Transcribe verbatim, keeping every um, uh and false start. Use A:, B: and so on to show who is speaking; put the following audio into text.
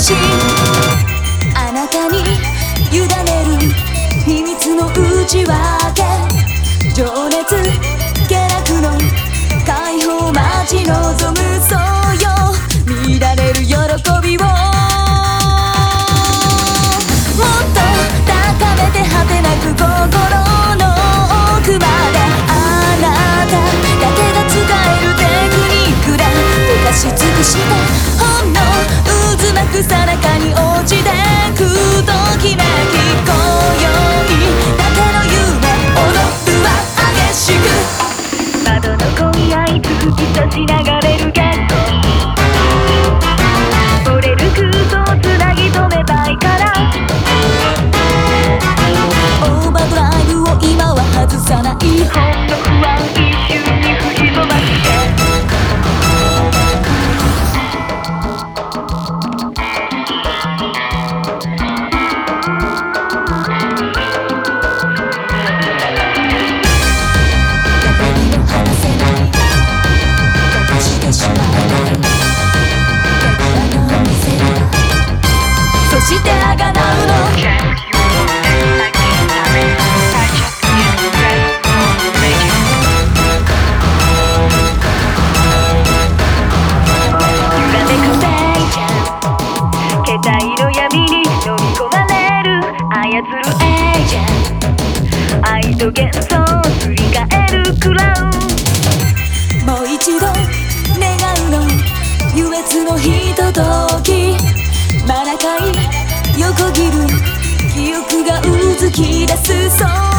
A: しあなたに委ねる秘密の内訳情熱下落の解放待ち望むそうよ見られる喜びをもっと高めて果てなく心の奥まであなただけが使えるテクニックで溶かし尽くしてほんの渦巻くさなかに落ちてくときめき今宵だけの夢踊るは激しく窓の恋愛突き刺し流れるゲット折れる空想つなぎ止めたいからオーバードライブを今は外さないほんの不安一瞬に吹き飛ばしてそしてあがなうの揺らめくせいじゃ携帯の闇に飲み込まれる操るエージェント愛と幻想すり替えるクラウンもう一度願うの優越のひとときマナカイ横切る記憶がうずき出すそう